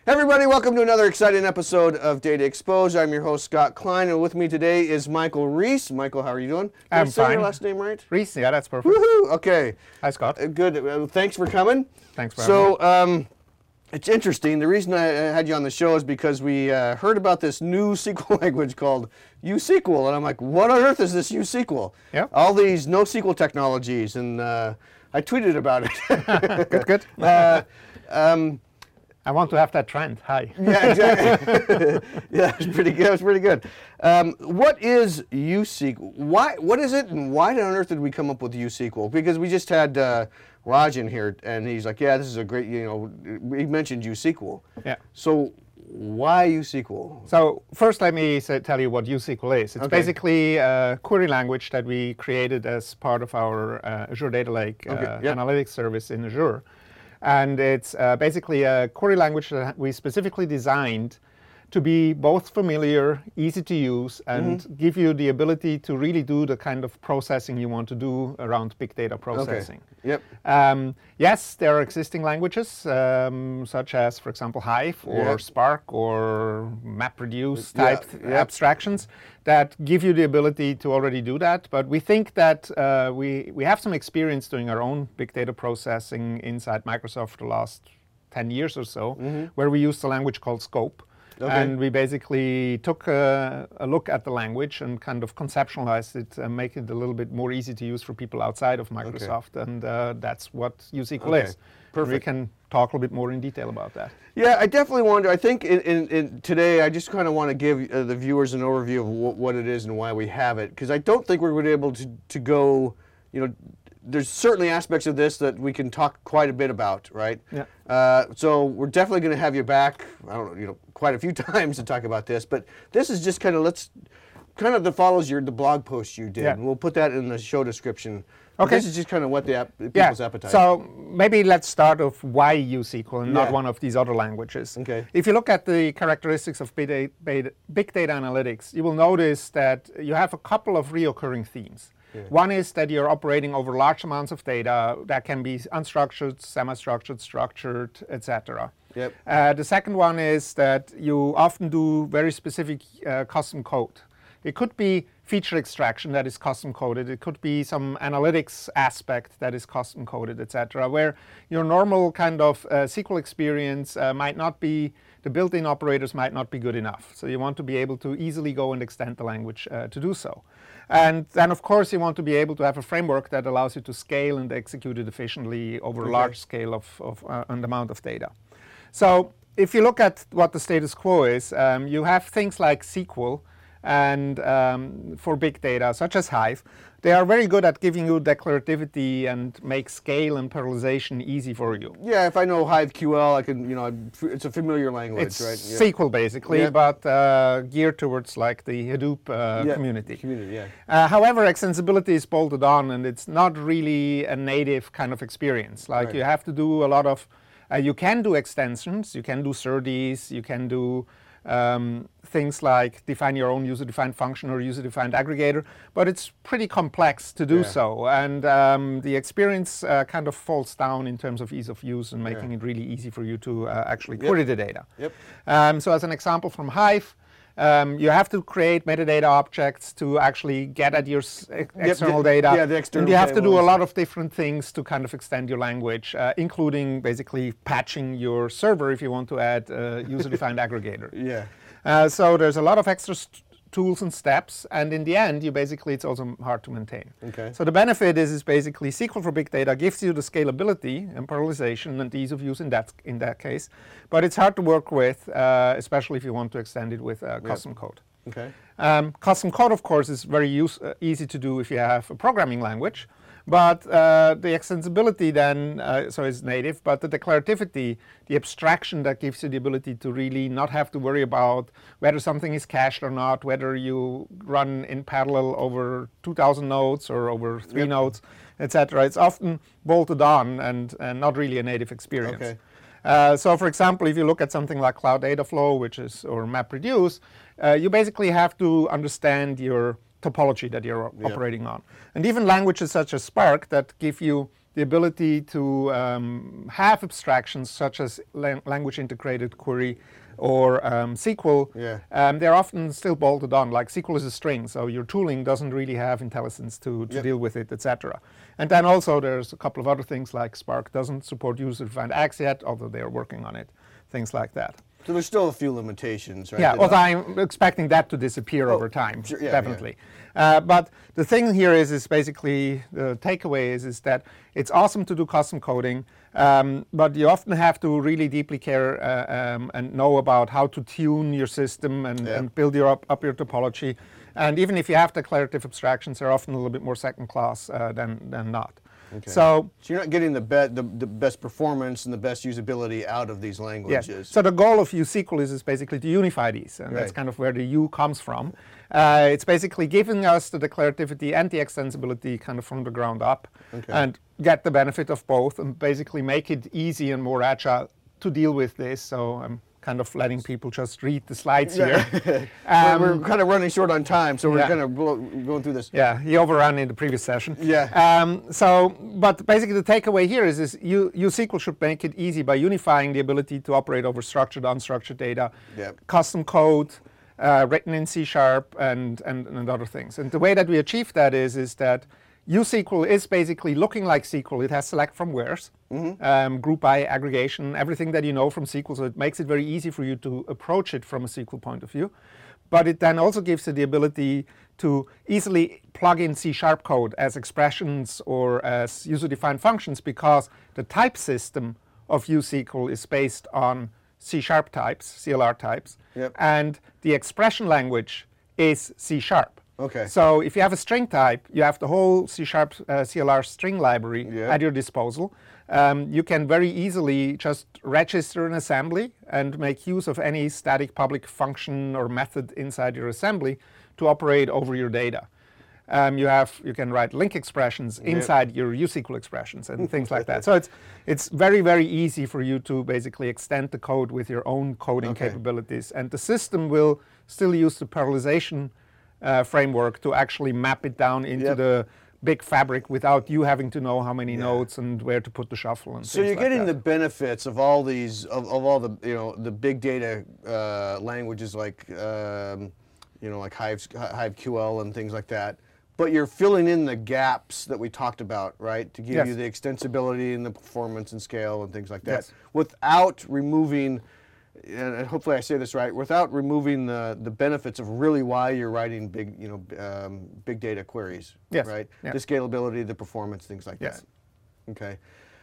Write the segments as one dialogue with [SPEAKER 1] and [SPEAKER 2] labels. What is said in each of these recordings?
[SPEAKER 1] Hey everybody, welcome to another exciting episode of Data Exposed. I'm your host, Scott Klein, and with me today is Michael Reese. Michael, how are you doing? Did
[SPEAKER 2] I'm
[SPEAKER 1] I say
[SPEAKER 2] fine.
[SPEAKER 1] your last name right?
[SPEAKER 2] Reese, yeah, that's perfect.
[SPEAKER 1] Woohoo! Okay.
[SPEAKER 2] Hi, Scott.
[SPEAKER 1] Good. Thanks for coming.
[SPEAKER 2] Thanks for having me.
[SPEAKER 1] So, it's interesting. The reason I had you on the show is because we heard about this new SQL language called USQL, and I'm like, what on earth is this USQL?
[SPEAKER 2] Yeah.
[SPEAKER 1] All these NoSQL technologies, and I tweeted about it.
[SPEAKER 2] Good. I want to have that trend. Hi.
[SPEAKER 1] Yeah, exactly. Yeah, it's pretty good. It's pretty good. What is USQL? What is it, and why on earth did we come up with USQL? Because we just had Raj in here, and he's like, "Yeah, this is a great." He mentioned USQL.
[SPEAKER 2] Yeah.
[SPEAKER 1] So why USQL?
[SPEAKER 2] So first, let me tell you what USQL is. It's basically a query language that we created as part of our Azure Data Lake analytics service in Azure. And it's basically a query language that we specifically designed to be both familiar, easy to use, and give you the ability to really do the kind of processing you want to do around big data processing.
[SPEAKER 1] Okay. Yep.
[SPEAKER 2] Yes, there are existing languages, such as, for example, Hive or Spark or MapReduce type abstractions that give you the ability to already do that. But we think that we have some experience doing our own big data processing inside Microsoft for the last 10 years or so, where we used a language called Scope. Okay. And we basically took a look at the language and kind of conceptualized it and make it a little bit more easy to use for people outside of Microsoft. Okay. And that's what USQL is. Perfect. We can talk a little bit more in detail about that.
[SPEAKER 1] Yeah, I definitely want to. I think in today, I just kind of want to give the viewers an overview of what it is and why we have it, because I don't think we're going to be able to go, there's certainly aspects of this that we can talk quite a bit about, right?
[SPEAKER 2] Yeah.
[SPEAKER 1] So we're definitely going to have you back, I don't know, quite a few times to talk about this, but this is just kind of, that follows the blog post you did, and we'll put that in the show description. Okay. This is just kind of what people's appetite.
[SPEAKER 2] So maybe let's start with why USQL and not one of these other languages.
[SPEAKER 1] Okay.
[SPEAKER 2] If you look at the characteristics of big data analytics, you will notice that you have a couple of reoccurring themes. Yeah. One is that you're operating over large amounts of data that can be unstructured, semi-structured, structured, etc.
[SPEAKER 1] Yep.
[SPEAKER 2] The second one is that you often do very specific custom code. It could be feature extraction that is custom coded. It could be some analytics aspect that is custom coded, etc. Where your normal kind of SQL experience might not be, the built-in operators might not be good enough. So you want to be able to easily go and extend the language to do so. And then, of course, you want to be able to have a framework that allows you to scale and execute it efficiently over a large scale of an amount of data. So if you look at what the status quo is, you have things like SQL and for big data, such as Hive. They are very good at giving you declarativity and make scale and parallelization easy for you.
[SPEAKER 1] Yeah, if I know HiveQL, I can, it's a familiar language,
[SPEAKER 2] it's
[SPEAKER 1] right?
[SPEAKER 2] It's SQL basically, but geared towards like the Hadoop community. However, extensibility is bolted on, and it's not really a native kind of experience. Like you have to do a lot of, you can do extensions, you can do SerDes, you can do things like define your own user-defined function or user-defined aggregator, but it's pretty complex to do so. And the experience kind of falls down in terms of ease of use and making it really easy for you to actually query the data. So as an example from Hive, you have to create metadata objects to actually get at your external data.
[SPEAKER 1] Yeah, the external
[SPEAKER 2] and you have to
[SPEAKER 1] tables.
[SPEAKER 2] do a lot of different things to kind of extend your language, including basically patching your server if you want to add a user-defined aggregator.
[SPEAKER 1] Yeah.
[SPEAKER 2] So there's a lot of extra tools and steps, and in the end, it's also hard to maintain.
[SPEAKER 1] Okay.
[SPEAKER 2] So the benefit is basically SQL for big data gives you the scalability and parallelization and ease of use in that case, but it's hard to work with, especially if you want to extend it with custom code.
[SPEAKER 1] Okay.
[SPEAKER 2] Custom code, of course, is very easy to do if you have a programming language. But the extensibility then, so is native, but the declarativity, the abstraction that gives you the ability to really not have to worry about whether something is cached or not, whether you run in parallel over 2,000 nodes or over 3 nodes, etc. It's often bolted on and not really a native experience.
[SPEAKER 1] Okay.
[SPEAKER 2] So for example, if you look at something like Cloud Data Flow, or MapReduce, you basically have to understand your topology that you're operating on. And even languages such as Spark that give you the ability to have abstractions such as language integrated query or SQL, they're often still bolted on. Like SQL is a string, so your tooling doesn't really have IntelliSense to deal with it, etc. And then also there's a couple of other things like Spark doesn't support user-defined X yet, although they're working on it, things like that.
[SPEAKER 1] So there's still a few limitations, right?
[SPEAKER 2] Yeah, well, I'm expecting that to disappear over time, definitely. But the thing here is basically, the takeaway is that it's awesome to do custom coding, but you often have to really deeply care and know about how to tune your system and build up your topology. And even if you have declarative abstractions, they're often a little bit more second class than not.
[SPEAKER 1] Okay. So you're not getting the best performance and the best usability out of these languages.
[SPEAKER 2] Yes. So the goal of USQL is basically to unify these, and that's kind of where the U comes from. It's basically giving us the declarativity and the extensibility kind of from the ground up, and get the benefit of both, and basically make it easy and more agile to deal with this. So I'm kind of letting people just read the slides here.
[SPEAKER 1] We're kind of running short on time, so we're kind of going through this.
[SPEAKER 2] Yeah, he overran in the previous session.
[SPEAKER 1] Yeah.
[SPEAKER 2] But basically the takeaway here is USQL should make it easy by unifying the ability to operate over structured, unstructured data, custom code, written in C# and other things. And the way that we achieve that is that USQL is basically looking like SQL. It has select from wheres, group by aggregation, everything that you know from SQL, so it makes it very easy for you to approach it from a SQL point of view. But it then also gives you the ability to easily plug in C# code as expressions or as user-defined functions, because the type system of USQL is based on C# types, CLR types, and the expression language is C#.
[SPEAKER 1] Okay.
[SPEAKER 2] So if you have a string type, you have the whole C# CLR string library at your disposal. You can very easily just register an assembly and make use of any static public function or method inside your assembly to operate over your data. You can write link expressions inside your USQL expressions and things like that. So it's very, very easy for you to basically extend the code with your own coding capabilities. And the system will still use the parallelization framework to actually map it down into the big fabric without you having to know how many nodes and where to put the shuffle and
[SPEAKER 1] so
[SPEAKER 2] things
[SPEAKER 1] you're
[SPEAKER 2] like
[SPEAKER 1] getting
[SPEAKER 2] that.
[SPEAKER 1] the benefits of all these of all the the big data languages like like HiveQL and things like that, but you're filling in the gaps that we talked about, right, to give you the extensibility and the performance and scale and things like that, without removing, and hopefully I say this right, without removing the benefits of really why you're writing big, big data queries, right? The scalability, the performance, things like that. Okay.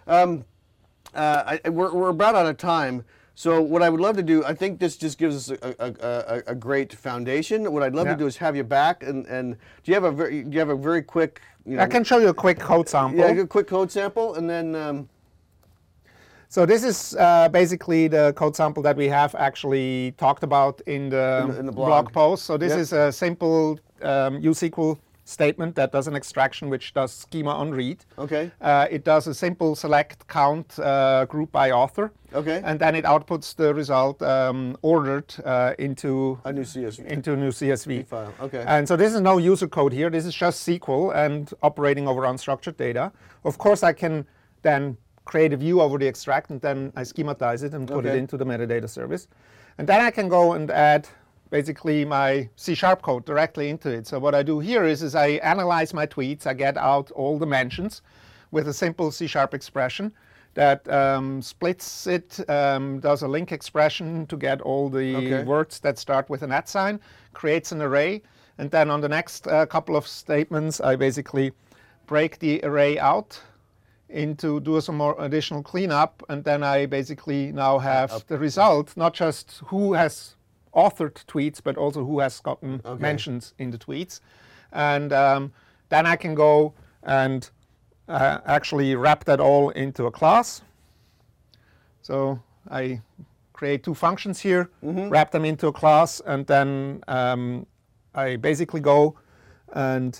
[SPEAKER 1] We're about out of time. So what I would love to do, I think this just gives us a great foundation. What I'd love to do is have you back, and do you have a very quick?
[SPEAKER 2] I can show you a quick code sample.
[SPEAKER 1] Yeah, a quick code sample, and then.
[SPEAKER 2] So this is basically the code sample that we have actually talked about in the blog post. So this is a simple USQL statement that does an extraction which does schema on read.
[SPEAKER 1] Okay.
[SPEAKER 2] It does a simple select count group by author.
[SPEAKER 1] Okay.
[SPEAKER 2] And then it outputs the result ordered into
[SPEAKER 1] a new CSV.
[SPEAKER 2] Into a new CSV
[SPEAKER 1] file. Okay.
[SPEAKER 2] And so this is no user code here. This is just SQL and operating over unstructured data. Of course, I can then create a view over the extract, and then I schematize it and put it into the metadata service. And then I can go and add basically my C# code directly into it. So what I do here is I analyze my tweets. I get out all the mentions with a simple C# expression that splits it, does a link expression to get all the words that start with an @ sign, creates an array, and then on the next couple of statements, I basically break the array out into do some more additional cleanup, and then I basically now have the result, not just who has authored tweets, but also who has gotten mentions in the tweets. And then I can go and actually wrap that all into a class. So I create two functions here, wrap them into a class, and then I basically go and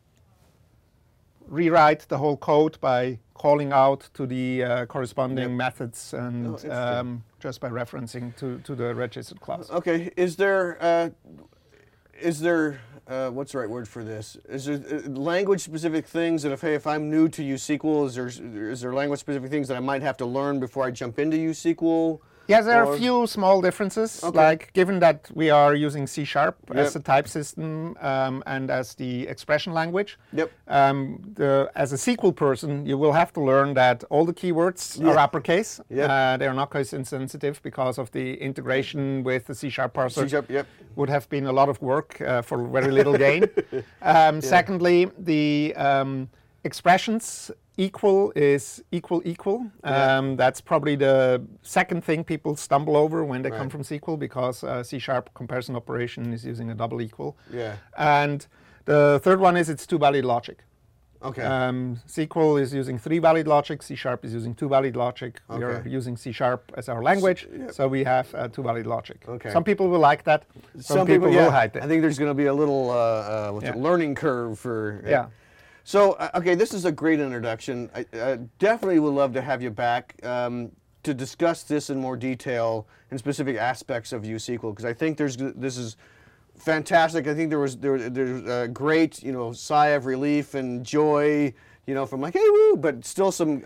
[SPEAKER 2] rewrite the whole code by calling out to the corresponding methods and just by referencing to the registered class.
[SPEAKER 1] Okay. Is there what's the right word for this? Is there language-specific things that if I'm new to USQL, is there language-specific things that I might have to learn before I jump into USQL?
[SPEAKER 2] Yes, there are a few small differences.
[SPEAKER 1] Okay.
[SPEAKER 2] Like, given that we are using C#
[SPEAKER 1] Yep.
[SPEAKER 2] as the type system and as the expression language,
[SPEAKER 1] Yep.
[SPEAKER 2] as a SQL person, you will have to learn that all the keywords are uppercase.
[SPEAKER 1] Yep.
[SPEAKER 2] They are not case insensitive because of the integration with the C# parser.
[SPEAKER 1] C#, yep.
[SPEAKER 2] Would have been a lot of work for very little gain. Secondly, the expressions equal is equal. That's probably the second thing people stumble over when they come from SQL, because C# comparison operation is using a double equal.
[SPEAKER 1] Yeah.
[SPEAKER 2] And the third one is it's two-valid logic.
[SPEAKER 1] Okay.
[SPEAKER 2] SQL is using three-valid logic. C# is using two-valid logic. We are
[SPEAKER 1] Okay.
[SPEAKER 2] using C# as our language, so we have two-valid logic.
[SPEAKER 1] Okay.
[SPEAKER 2] Some people will like that. Some people
[SPEAKER 1] yeah.
[SPEAKER 2] will hate it.
[SPEAKER 1] I think there's going to be a little learning curve for. So, okay, this is a great introduction. I definitely would love to have you back to discuss this in more detail and specific aspects of USQL, because I think this is fantastic. I think there's a great, sigh of relief and joy, from like, hey, woo, but still some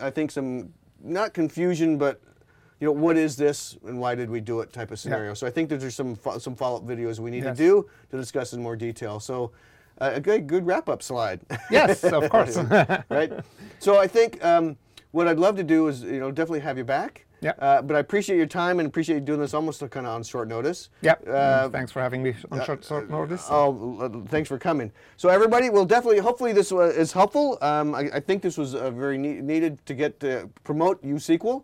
[SPEAKER 1] not confusion, but what is this and why did we do it type of scenario. So I think that there's some follow-up videos we need to do to discuss in more detail. So. A good wrap-up slide.
[SPEAKER 2] Yes, of course.
[SPEAKER 1] Right. So I think what I'd love to do is definitely have you back.
[SPEAKER 2] Yeah.
[SPEAKER 1] But I appreciate your time and appreciate you doing this almost kind of on short notice.
[SPEAKER 2] Yeah. Thanks for having me on short notice.
[SPEAKER 1] Thanks for coming. So everybody, hopefully this is helpful. I think this was very needed to get to promote USQL.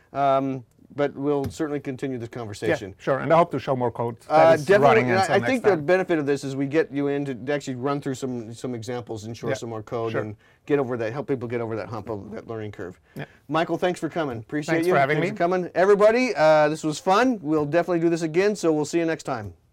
[SPEAKER 1] But we'll certainly continue this conversation.
[SPEAKER 2] Yeah, sure, and I hope to show more code that is running.
[SPEAKER 1] I think the benefit of this is we get you in to actually run through some examples and show some more code and get over that, help people get over that hump of that learning curve. Yeah. Michael, thanks for coming. Appreciate you.
[SPEAKER 2] Thanks for having me.
[SPEAKER 1] Thanks for coming. Everybody, this was fun. We'll definitely do this again, so we'll see you next time.